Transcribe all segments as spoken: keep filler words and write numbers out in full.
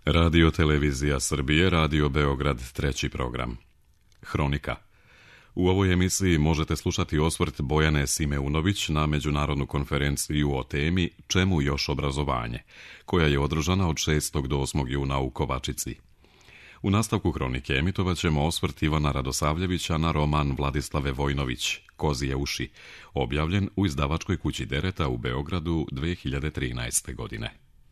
Radio Televizija Srbije, Radio Beograd, treći program. Hronika. U ovoj emisiji možete slušati osvrt Bojane Simeunović na međunarodnu konferenciju o temi Čemu još obrazovanje, koja je održana od šestog do osmog juna u Kovačici. U nastavku hronike emitovat ćemo osvrt Ivana Radosavljevića na roman Vladislave Vojnović, Kozije uši, objavljen u izdavačkoj kući Dereta u Beogradu dve hiljade trinaeste. godine.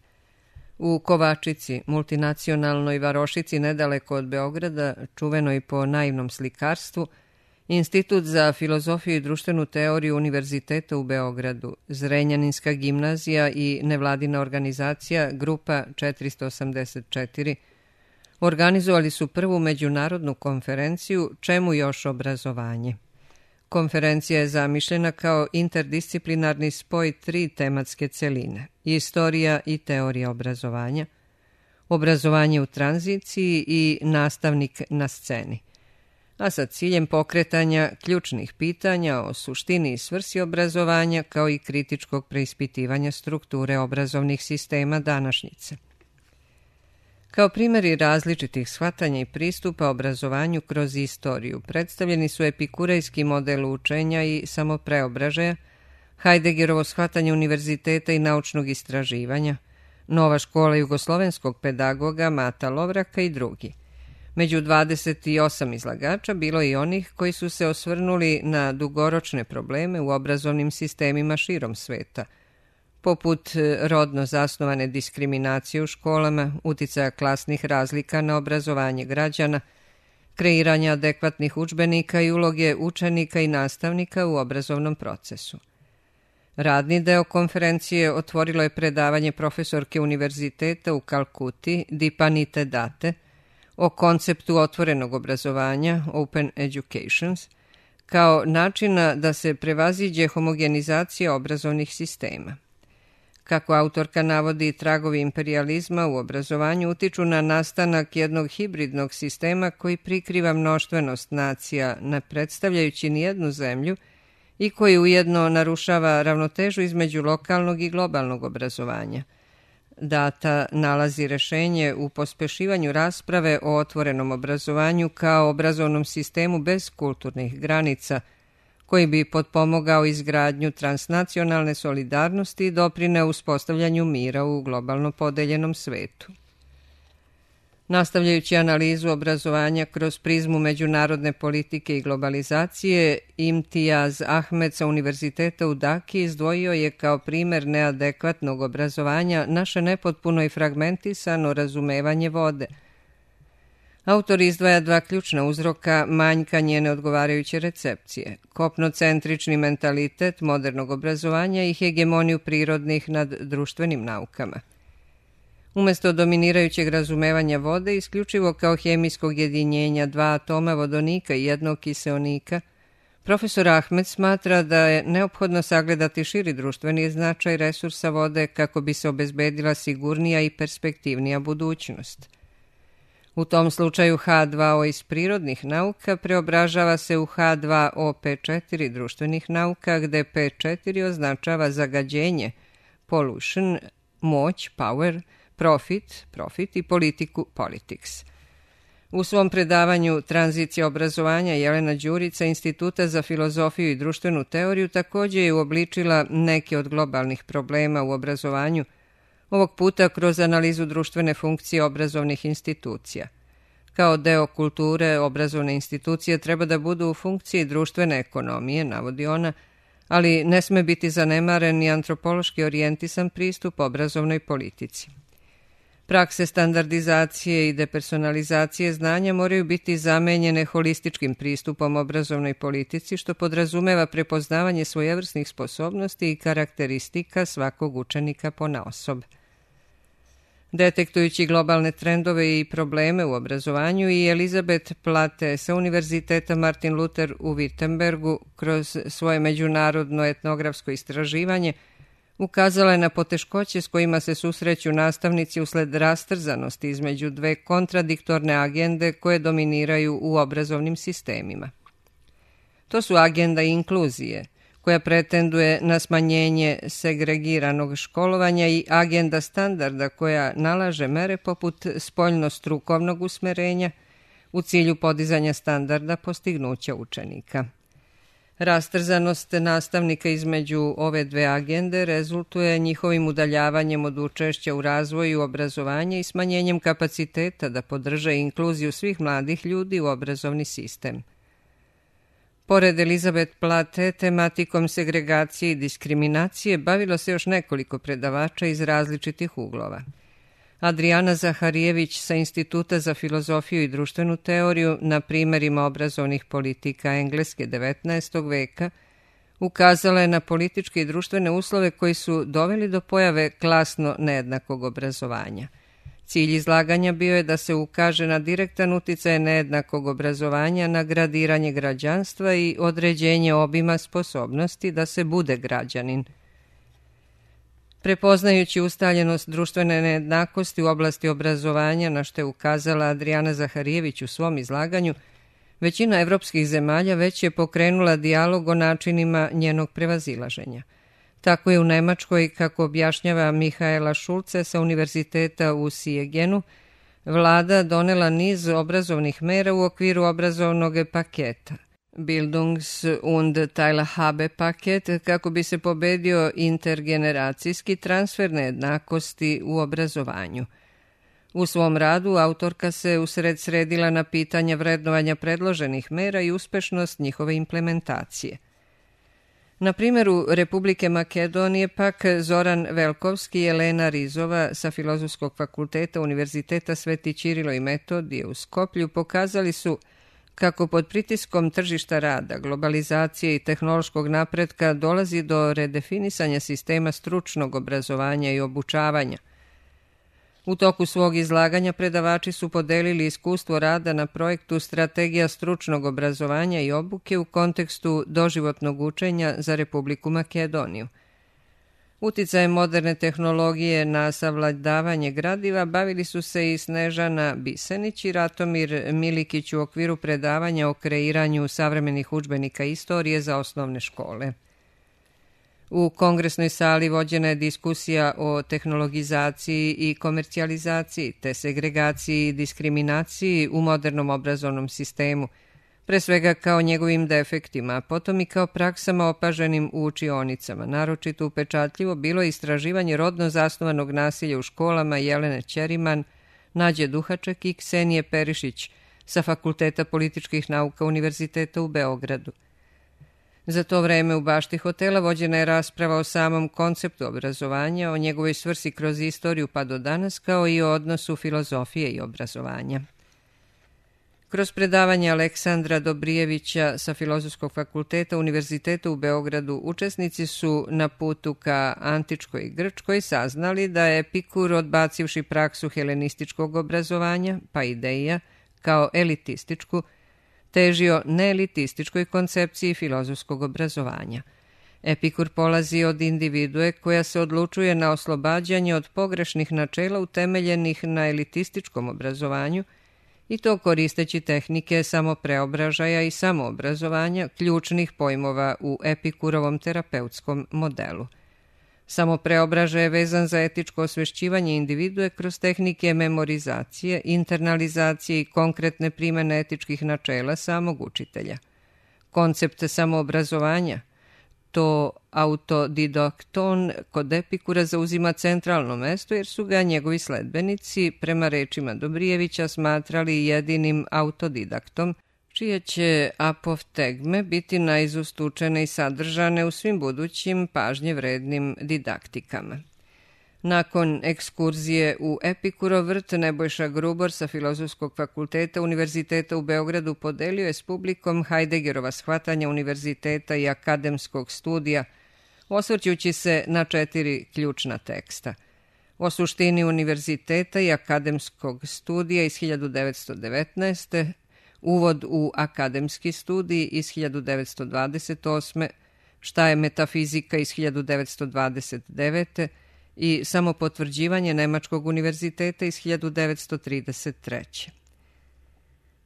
U Kovačici, multinacionalnoj varošici nedaleko od Beograda, čuvenoj po naivnom slikarstvu, Institut za filozofiju i društvenu teoriju Univerziteta u Beogradu, Zrenjaninska gimnazija i nevladina organizacija Grupa četiristo osamdeset četiri organizovali su prvu međunarodnu konferenciju Čemu još obrazovanje. Konferencija je zamišljena kao interdisciplinarni spoj tri tematske celine: istorija i teorija obrazovanja, obrazovanje u tranziciji i nastavnik na sceni, a sa ciljem pokretanja ključnih pitanja o suštini i svrsi obrazovanja kao i kritičkog preispitivanja strukture obrazovnih sistema današnjice. Kao primjeri različitih shvatanja i pristupa obrazovanju kroz istoriju predstavljeni su epikurejski model učenja i samopreobražaja, Heideggerovo shvatanje univerziteta i naučnog istraživanja, nova škola jugoslovenskog pedagoga Mata Lovraka i drugi. Među dvadeset osam izlagača bilo je i onih koji su se osvrnuli na dugoročne probleme u obrazovnim sistemima širom sveta, poput rodno zasnovane diskriminacije u školama, uticaja klasnih razlika na obrazovanje građana, kreiranja adekvatnih udžbenika i uloge učenika i nastavnika u obrazovnom procesu. Radni deo konferencije otvorilo je predavanje profesorke univerziteta u Kalkuti Dipanite Date o konceptu otvorenog obrazovanja, Open Educations, kao načina da se prevaziđe homogenizacija obrazovnih sistema. Kako autorka navodi, tragovi imperijalizma u obrazovanju utiču na nastanak jednog hibridnog sistema koji prikriva mnoštvenost nacija, ne predstavljajući nijednu zemlju, i koji ujedno narušava ravnotežu između lokalnog i globalnog obrazovanja. Data nalazi rešenje u pospešivanju rasprave o otvorenom obrazovanju kao obrazovnom sistemu bez kulturnih granica, koji bi potpomogao izgradnju transnacionalne solidarnosti i doprineo uspostavljanju mira u globalno podeljenom svetu. Nastavljajući analizu obrazovanja kroz prizmu međunarodne politike i globalizacije, Imtijaz Ahmed sa Univerziteta u Daki izdvojio je kao primer neadekvatnog obrazovanja naše nepotpuno i fragmentisano razumevanje vode. Autor izdvaja dva ključna uzroka manjka njene odgovarajuće recepcije: kopnocentrični mentalitet modernog obrazovanja i hegemoniju prirodnih nad društvenim naukama. Umesto dominirajućeg razumevanja vode isključivo kao hemijskog jedinjenja dva atoma vodonika i jednog kiseonika, profesor Ahmed smatra da je neophodno sagledati širi društveni značaj resursa vode kako bi se obezbedila sigurnija i perspektivnija budućnost. U tom slučaju H dva O iz prirodnih nauka preobražava se u H dva O P četiri društvenih nauka, gde P četiri označava zagađenje, pollution, moć, power, profit, profit i politiku, politics. U svom predavanju Tranzicija obrazovanja Jelena Đurica Instituta za filozofiju i društvenu teoriju također je uobličila neke od globalnih problema u obrazovanju, ovog puta kroz analizu društvene funkcije obrazovnih institucija. Kao deo kulture, obrazovne institucije treba da budu u funkciji društvene ekonomije, navodi ona, ali ne sme biti zanemaren ni antropološki orijentisan pristup obrazovnoj politici. Prakse standardizacije i depersonalizacije znanja moraju biti zamenjene holističkim pristupom obrazovnoj politici, što podrazumeva prepoznavanje svojevrsnih sposobnosti i karakteristika svakog učenika ponaosob. Detektujući globalne trendove i probleme u obrazovanju, i Elizabeth Plate sa Univerziteta Martin Luther u Wittenbergu kroz svoje međunarodno etnografsko istraživanje ukazala je na poteškoće s kojima se susreću nastavnici usled rastrzanosti između dve kontradiktorne agende koje dominiraju u obrazovnim sistemima. To su agenda inkluzije, koja pretenduje na smanjenje segregiranog školovanja i agenda standarda koja nalaže mere poput spoljno-strukovnog usmerenja u cilju podizanja standarda postignuća učenika. Rastrzanost nastavnika između ove dve agende rezultuje njihovim udaljavanjem od učešća u razvoju obrazovanja i smanjenjem kapaciteta da podrže inkluziju svih mladih ljudi u obrazovni sistem. Pored Elizabeth Plate, tematikom segregacije i diskriminacije bavilo se još nekoliko predavača iz različitih uglova. Adriana Zaharijević sa Instituta za filozofiju i društvenu teoriju na primerima obrazovnih politika Engleske devetnaestog veka ukazala je na političke i društvene uslove koji su doveli do pojave klasno nejednakog obrazovanja. Cilj izlaganja bio je da se ukaže na direktan uticaj nejednakog obrazovanja na gradiranje građanstva i određenje obima sposobnosti da se bude građanin. Prepoznajući ustaljenost društvene nejednakosti u oblasti obrazovanja, na što je ukazala Adriana Zaharijević u svom izlaganju, većina evropskih zemalja već je pokrenula dijalog o načinima njenog prevazilaženja. Tako je u Nemačkoj, kako objašnjava Mihaela Šulce sa Univerziteta u Siegenu, vlada donela niz obrazovnih mera u okviru obrazovnog paketa Bildungs- und Teilhabe-paket, kako bi se pobedio intergeneracijski transfer nejednakosti u obrazovanju. U svom radu autorka se usred sredila na pitanja vrednovanja predloženih mera i uspešnost njihove implementacije. Na primjeru Republike Makedonije pak Zoran Velkovski i Elena Rizova sa Filozofskog fakulteta Univerziteta Sveti Ćirilo i Metodije u Skoplju pokazali su kako pod pritiskom tržišta rada, globalizacije i tehnološkog napretka dolazi do redefinisanja sistema stručnog obrazovanja i obučavanja. U toku svog izlaganja predavači su podelili iskustvo rada na projektu Strategija stručnog obrazovanja i obuke u kontekstu doživotnog učenja za Republiku Makedoniju. Uticajem moderne tehnologije na savladavanje gradiva bavili su se i Snežana Bisenić i Ratomir Milikić u okviru predavanja o kreiranju savremenih udžbenika istorije za osnovne škole. U kongresnoj sali vođena je diskusija o tehnologizaciji i komercijalizaciji te segregaciji i diskriminaciji u modernom obrazovnom sistemu, pre svega kao njegovim defektima, potom i kao praksama opaženim u učionicama. Naročito upečatljivo bilo je istraživanje rodno zasnovanog nasilja u školama Jelene Ćeriman, Nađe Duhaček i Ksenije Perišić sa Fakulteta političkih nauka Univerziteta u Beogradu. Za to vreme u bašti hotela vođena je rasprava o samom konceptu obrazovanja, o njegovoj svrsi kroz istoriju pa do danas, kao i o odnosu filozofije i obrazovanja. Kroz predavanje Aleksandra Dobrijevića sa Filozofskog fakulteta Univerziteta u Beogradu učesnici su na putu ka antičkoj Grčkoj saznali da je Epikur, odbacivši praksu helenističkog obrazovanja, pa ideja, kao elitističku, težio neelitističkoj koncepciji filozofskog obrazovanja. Epikur polazi od individue koja se odlučuje na oslobađanje od pogrešnih načela utemeljenih na elitističkom obrazovanju i to koristeći tehnike samopreobražaja i samoobrazovanja, ključnih pojmova u Epikurovom terapeutskom modelu. Samopreobražaj je vezan za etičko osvešćivanje individue kroz tehnike memorizacije, internalizacije i konkretne primene etičkih načela samog učitelja. Koncept samoobrazovanja, to autodidakton, kod Epikura zauzima centralno mesto jer su ga njegovi sledbenici, prema rečima Dobrijevića, smatrali jedinim autodidaktom, čije će apoftegme biti naizust učene i sadržane u svim budućim pažnje vrednim didaktikama. Nakon ekskurzije u Epikurov vrt, Nebojša Grubor sa Filozofskog fakulteta Univerziteta u Beogradu podelio je s publikom Heideggerova shvatanja univerziteta i akademskog studija, osvrćući se na četiri ključna teksta. O suštini univerziteta i akademskog studija iz hiljadu devetsto devetnaeste. Uvod u akademski studij iz hiljadu devetsto dvadeset osme. Šta je metafizika iz hiljadu devetsto dvadeset devete. i samopotvrđivanje Nemačkog univerziteta iz hiljadu devetsto trideset treće.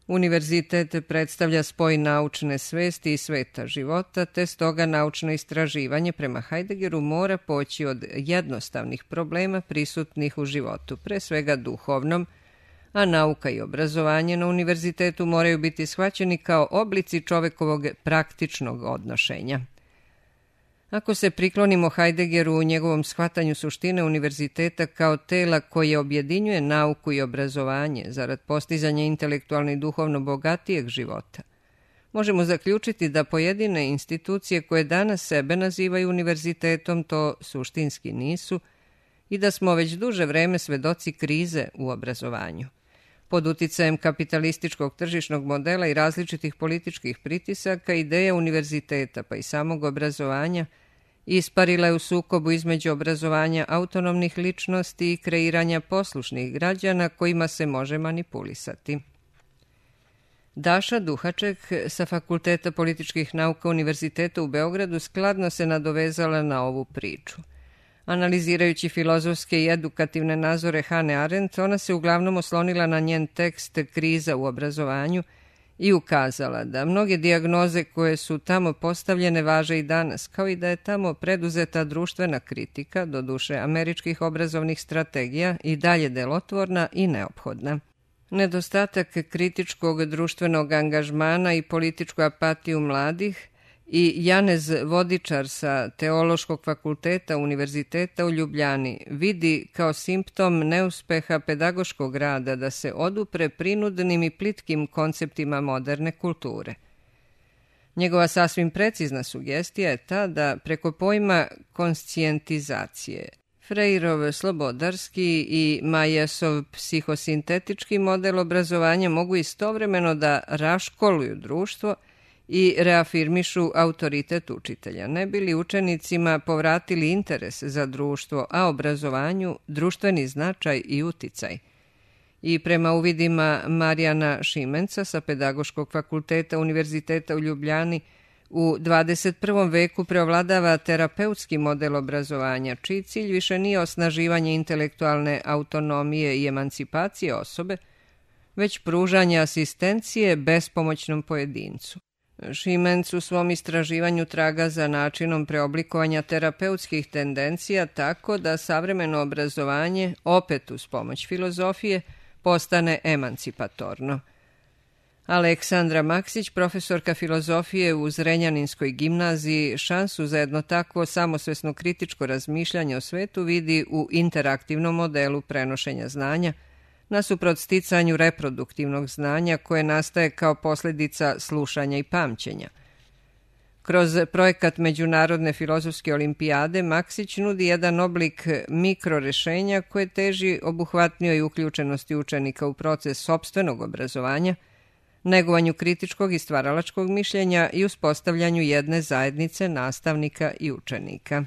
Univerzitet predstavlja spoj naučne svesti i sveta života, te stoga naučno istraživanje prema Heideggeru mora poći od jednostavnih problema prisutnih u životu, pre svega duhovnom, a nauka i obrazovanje na univerzitetu moraju biti shvaćeni kao oblici čovekovog praktičnog odnošenja. Ako se priklonimo Heideggeru u njegovom shvatanju suštine univerziteta kao tela koje objedinjuje nauku i obrazovanje zarad postizanja intelektualno i duhovno bogatijeg života, možemo zaključiti da pojedine institucije koje danas sebe nazivaju univerzitetom to suštinski nisu i da smo već duže vreme svedoci krize u obrazovanju. Pod uticajem kapitalističkog tržišnog modela i različitih političkih pritisaka, ideja univerziteta pa i samog obrazovanja isparila je u sukobu između obrazovanja autonomnih ličnosti i kreiranja poslušnih građana kojima se može manipulisati. Daša Duhaček sa Fakulteta političkih nauka Univerziteta u Beogradu skladno se nadovezala na ovu priču. Analizirajući filozofske i edukativne nazore Hane Arendt, ona se uglavnom oslonila na njen tekst Kriza u obrazovanju i ukazala da mnoge dijagnoze koje su tamo postavljene važe i danas, kao i da je tamo preduzeta društvena kritika, doduše američkih obrazovnih strategija, i dalje delotvorna i neophodna. Nedostatak kritičkog društvenog angažmana i političku apatiju mladih i Janez Vodičar sa Teološkog fakulteta Univerziteta u Ljubljani vidi kao simptom neuspeha pedagoškog rada da se odupre prinudnim i plitkim konceptima moderne kulture. Njegova sasvim precizna sugestija je ta da preko pojma konscijentizacije Freirov slobodarski i Majesov psihosintetički model obrazovanja mogu istovremeno da raškoluju društvo i reafirmišu autoritet učitelja, ne bi li učenicima povratili interes za društvo, a obrazovanju društveni značaj i uticaj. I prema uvidima Marijana Šimenca sa Pedagoškog fakulteta Univerziteta u Ljubljani, u dvadeset prvom veku preovladava terapeutski model obrazovanja, čiji cilj više nije osnaživanje intelektualne autonomije i emancipacije osobe, već pružanje asistencije bespomoćnom pojedincu. Šimenc u svom istraživanju traga za načinom preoblikovanja terapeutskih tendencija tako da savremeno obrazovanje, opet uz pomoć filozofije, postane emancipatorno. Aleksandra Maksić, profesorka filozofije u Zrenjaninskoj gimnaziji, šansu za jedno takvo samosvesno kritičko razmišljanje o svetu vidi u interaktivnom modelu prenošenja znanja, nasuprot sticanju reproduktivnog znanja koje nastaje kao posljedica slušanja i pamćenja. Kroz projekat Međunarodne filozofske olimpijade Maksić nudi jedan oblik mikrorešenja koje teži obuhvatnijoj uključenosti učenika u proces sopstvenog obrazovanja, negovanju kritičkog i stvaralačkog mišljenja i uspostavljanju jedne zajednice nastavnika i učenika.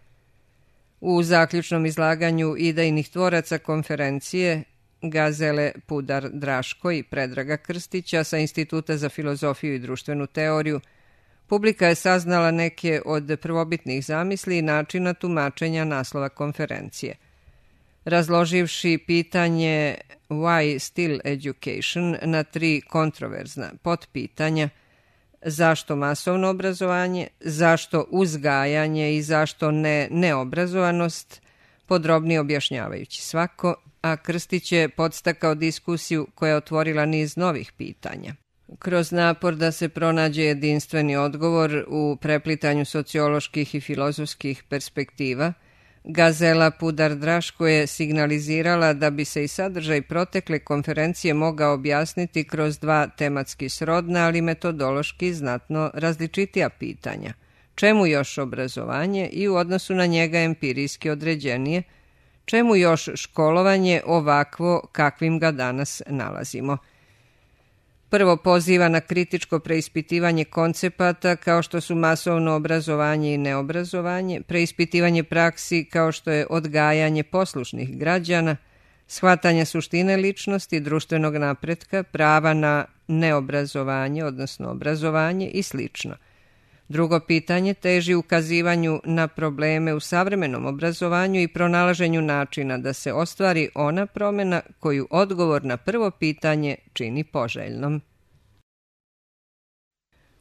U zaključnom izlaganju idejnih tvoraca konferencije Gazele Pudar-Draško i Predraga Krstića sa Instituta za filozofiju i društvenu teoriju, publika je saznala neke od prvobitnih zamisli i načina tumačenja naslova konferencije. Razloživši pitanje Why still education na tri kontroverzna potpitanja: zašto masovno obrazovanje, zašto uzgajanje i zašto ne neobrazovanost, podrobnije objašnjavajući svako, a Krstić je podstakao diskusiju koja je otvorila niz novih pitanja. Kroz napor da se pronađe jedinstveni odgovor u preplitanju socioloških i filozofskih perspektiva, Gazela Pudar-Draško je signalizirala da bi se i sadržaj protekle konferencije mogao objasniti kroz dva tematski srodna, ali metodološki znatno različitija pitanja. Čemu još obrazovanje i u odnosu na njega empirijski određenije, čemu još školovanje ovakvo kakvim ga danas nalazimo? Prvo poziva na kritičko preispitivanje koncepata kao što su masovno obrazovanje i neobrazovanje, preispitivanje praksi kao što je odgajanje poslušnih građana, shvatanje suštine ličnosti, društvenog napretka, prava na neobrazovanje, odnosno obrazovanje i slično. Drugo pitanje teži ukazivanju na probleme u savremenom obrazovanju i pronalaženju načina da se ostvari ona promjena koju odgovor na prvo pitanje čini poželjnom.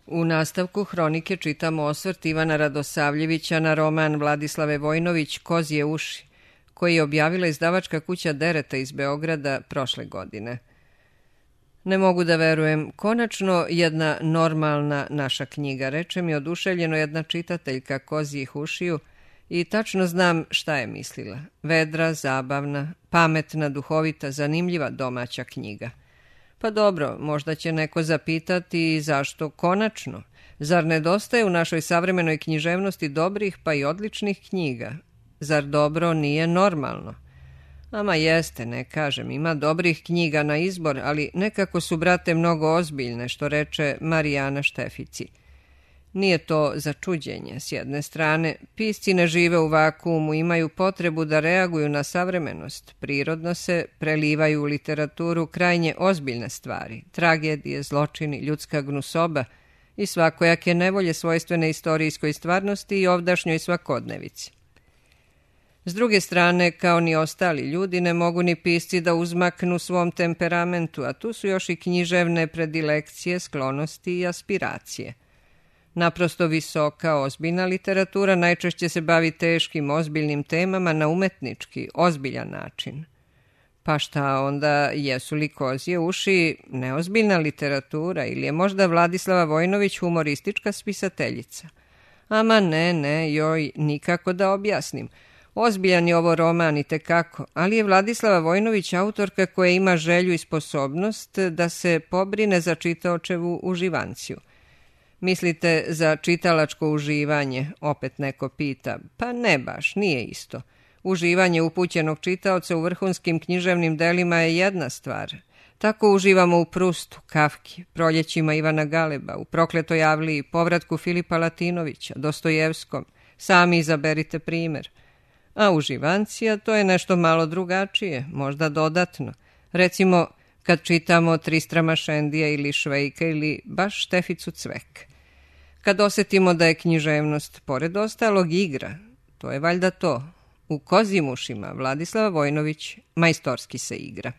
U nastavku hronike čitamo osvrt Ivana Radosavljevića na roman Vladislave Vojnović Kozje uši, koji je objavila izdavačka kuća Dereta iz Beograda prošle godine. Ne mogu da verujem, konačno jedna normalna naša knjiga, reče mi oduševljeno jedna čitateljka Kozjih ušiju i tačno znam šta je mislila. Vedra, zabavna, pametna, duhovita, zanimljiva domaća knjiga. Pa dobro, možda će neko zapitati zašto konačno. Zar nedostaje u našoj savremenoj književnosti dobrih pa i odličnih knjiga? Zar dobro nije normalno? Ama jeste, ne kažem, ima dobrih knjiga na izbor, ali nekako su, brate, mnogo ozbiljne, što reče Marijana Štefici. Nije to za čuđenje. S jedne strane, pisci ne žive u vakuumu, imaju potrebu da reaguju na savremenost. Prirodno se prelivaju u literaturu krajnje ozbiljne stvari, tragedije, zločini, ljudska gnusoba i svakojake nevolje svojstvene istorijskoj stvarnosti i ovdašnjoj svakodnevici. S druge strane, kao ni ostali ljudi, ne mogu ni pisci da uzmaknu svom temperamentu, a tu su još i književne predilekcije, sklonosti i aspiracije. Naprosto visoka, ozbiljna literatura najčešće se bavi teškim, ozbiljnim temama na umetnički, ozbiljan način. Pa šta onda, jesu li Kozje uši neozbiljna literatura ili je možda Vladislava Vojnović humoristička spisateljica? Ama ne, ne, joj, nikako da objasnim. Ozbiljan je ovo roman i tekako, ali je Vladislava Vojnović autorka koja ima želju i sposobnost da se pobrine za čitaočevu uživanciju. Mislite za čitalačko uživanje, opet neko pita. Pa ne baš, nije isto. Uživanje upućenog čitaoca u vrhunskim književnim delima je jedna stvar. Tako uživamo u Prustu, Kafki, Proljećima Ivana Galeba, u Prokletoj Avliji, Povratku Filipa Latinovića, Dostojevskom. Sami izaberite primer. A uživancija, to je nešto malo drugačije, možda dodatno. Recimo, kad čitamo Tristrama Šendija ili Švejka ili baš Šteficu Cvek. Kad osjetimo da je književnost, pored ostalog, igra, to je valjda to. U Kozjim ušima Vladislava Vojnović majstorski se igra.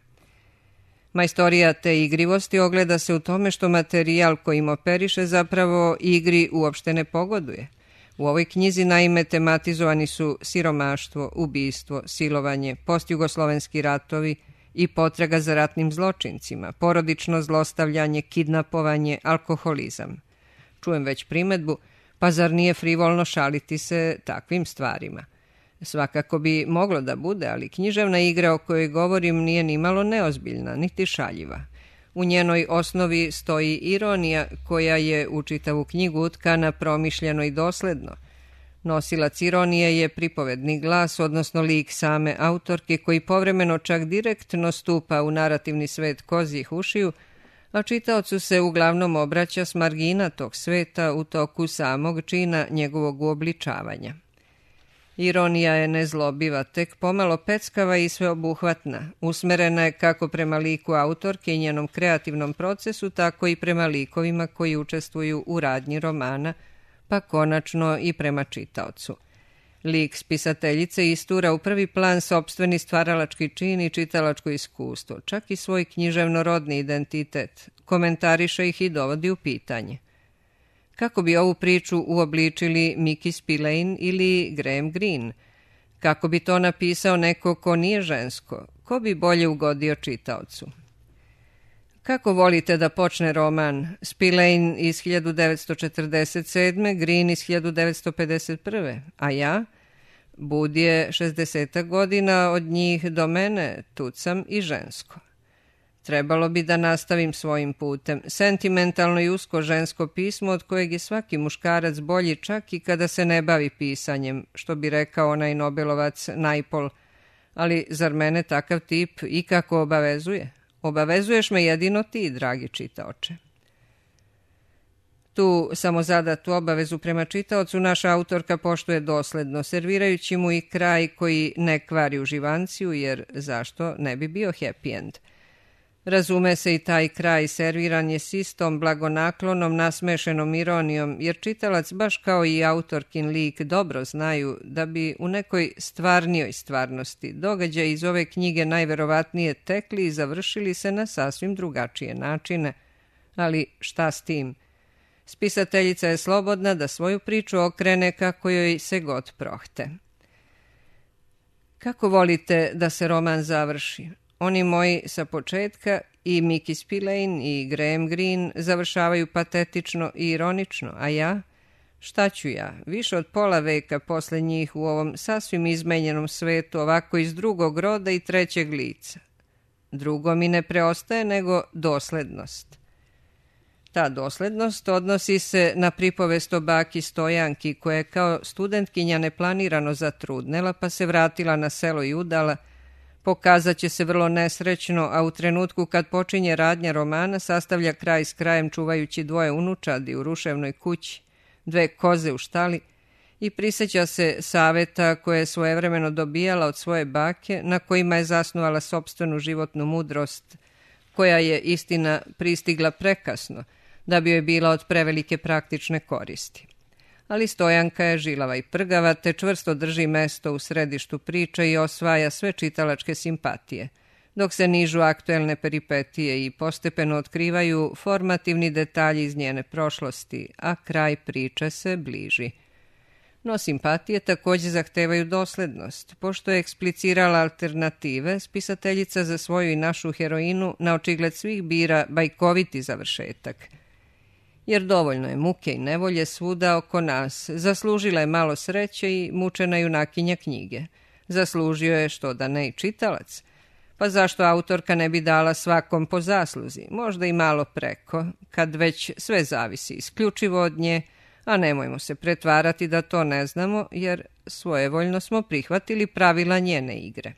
Majstorija te igrivosti ogleda se u tome što materijal kojim operiše zapravo igri uopšte ne pogoduje. U ovoj knjizi naime tematizovani su siromaštvo, ubistvo, silovanje, postjugoslovenski ratovi i potraga za ratnim zločincima, porodično zlostavljanje, kidnapovanje, alkoholizam. Čujem već primedbu, pa zar nije frivolno šaliti se takvim stvarima? Svakako bi moglo da bude, ali književna igra o kojoj govorim nije ni malo neozbiljna, niti šaljiva. U njenoj osnovi stoji ironija koja je u čitavu knjigu utkana promišljeno i dosledno. Nosilac ironije je pripovedni glas, odnosno lik same autorke koji povremeno čak direktno stupa u narativni svet Kozjih ušiju, a čitaocu se uglavnom obraća s margina tog sveta u toku samog čina njegovog uobličavanja. Ironija je nezlobiva, tek pomalo peckava i sveobuhvatna. Usmerena je kako prema liku autorke i njenom kreativnom procesu, tako i prema likovima koji učestvuju u radnji romana, pa konačno i prema čitaocu. Lik spisateljice istura u prvi plan sopstveni stvaralački čin i čitalačko iskustvo, čak i svoj književno-rodni identitet, komentariše ih i dovodi u pitanje. Kako bi ovu priču uobličili Mickey Spillane ili Graham Greene? Kako bi to napisao neko ko nije žensko? Ko bi bolje ugodio čitaocu? Kako volite da počne roman? Spillane iz hiljadu devetsto četrdeset sedme. Greene iz hiljadu devetsto pedeset prve. A ja? Bud je šezdeset godina od njih do mene, tucam i žensko. Trebalo bi da nastavim svojim putem. Sentimentalno i usko žensko pismo od kojeg je svaki muškarac bolji čak i kada se ne bavi pisanjem, što bi rekao onaj Nobelovac Naipaul. Ali zar mene takav tip ikako obavezuje? Obavezuješ me jedino ti, dragi čitaoče. Tu samozadatu obavezu prema čitaocu naša autorka poštuje dosledno, servirajući mu i kraj koji ne kvari uživanciju, jer zašto ne bi bio happy end? Razume se i taj kraj serviran je s istom blagonaklonom nasmešenom ironijom, jer čitalac baš kao i autorkin lik dobro znaju da bi u nekoj stvarnijoj stvarnosti događaji iz ove knjige najverovatnije tekli i završili se na sasvim drugačije načine. Ali šta s tim? Spisateljica je slobodna da svoju priču okrene kako joj se god prohte. Kako volite da se roman završi? Oni moji sa početka i Mickey Spillane i Graham Greene završavaju patetično i ironično, a ja? Šta ću ja? Više od pola veka posle njih u ovom sasvim izmenjenom svetu, ovako iz drugog roda i trećeg lica. Drugo mi ne preostaje nego doslednost. Ta doslednost odnosi se na pripovest o baki Stojanki, koja je kao studentkinja neplanirano zatrudnela, pa se vratila na selo i udala. Pokazat će se vrlo nesrećno, a u trenutku kad počinje radnja romana sastavlja kraj s krajem čuvajući dvoje unučadi u ruševnoj kući, dve koze u štali i prisjeća se saveta koje je svojevremeno dobijala od svoje bake, na kojima je zasnovala sopstvenu životnu mudrost, koja je, istina, pristigla prekasno, da bi joj bila od prevelike praktične koristi. Ali Stojanka je žilava i prgava, te čvrsto drži mesto u središtu priče i osvaja sve čitalačke simpatije, dok se nižu aktuelne peripetije i postepeno otkrivaju formativni detalji iz njene prošlosti, a kraj priče se bliži. No simpatije također zahtevaju doslednost. Pošto je eksplicirala alternative, spisateljica za svoju i našu heroinu na očigled svih bira bajkoviti završetak. Jer dovoljno je muke i nevolje svuda oko nas. Zaslužila je malo sreće i mučena junakinja knjige. Zaslužio je što da ne i čitalac. Pa zašto autorka ne bi dala svakom po zasluzi, možda i malo preko, kad već sve zavisi isključivo od nje, a nemojmo se pretvarati da to ne znamo, jer svojevoljno smo prihvatili pravila njene igre.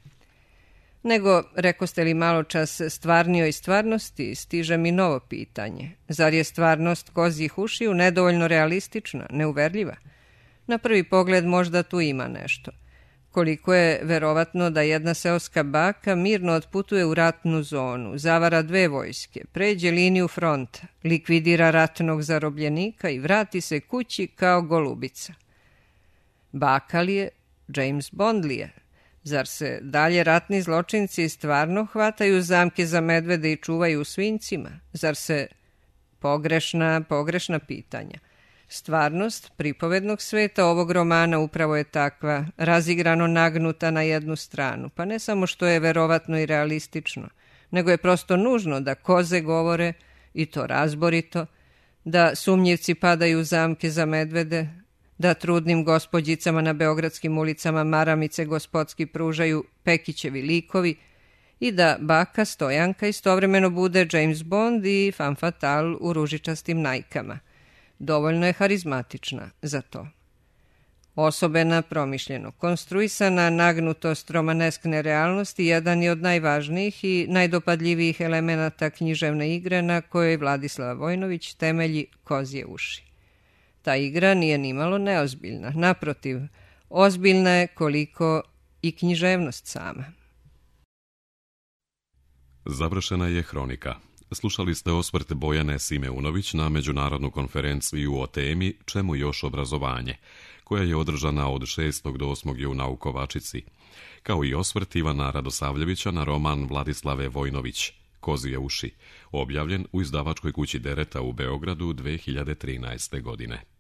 Nego, rekoste li malo čas stvarnijoj stvarnosti, stiže mi novo pitanje. Zar je stvarnost kozjih ušiju nedovoljno realistična, neuverljiva? Na prvi pogled možda tu ima nešto. Koliko je verovatno da jedna seoska baka mirno otputuje u ratnu zonu, zavara dve vojske, pređe liniju fronta, likvidira ratnog zarobljenika i vrati se kući kao golubica. Baka li je? James Bond li je? Zar se dalje ratni zločinci stvarno hvataju zamke za medvede i čuvaju u svinjcima? Zar se... Pogrešna, pogrešna pitanja. Stvarnost pripovednog sveta ovog romana upravo je takva, razigrano nagnuta na jednu stranu, pa ne samo što je verovatno i realistično, nego je prosto nužno da koze govore, i to razborito, da sumnjivci padaju u zamke za medvede, da trudnim gospođicama na beogradskim ulicama maramice gospodski pružaju Pekićevi likovi i da baka Stojanka istovremeno bude James Bond i femme fatale u ružičastim najkama. Dovoljno je harizmatična za to. Osobena, promišljeno konstruisana nagnutost romaneskne realnosti jedan je od najvažnijih i najdopadljivijih elemenata književne igre na kojoj Vladislava Vojnović temelji kozje uši. Ta igra nije nimalo neozbiljna, naprotiv, ozbiljna je koliko i književnost sama. Završena je Hronika. Slušali ste osvrt Bojane Simeunović na međunarodnu konferenciju o temi Čemu još obrazovanje, koja je održana od šestog do osmog juna u Kovačici, kao i osvrt Ivana Radosavljevića na roman Vladislave Vojnović Kozje uši, objavljen u izdavačkoj kući Dereta u Beogradu dve hiljade trinaeste godine.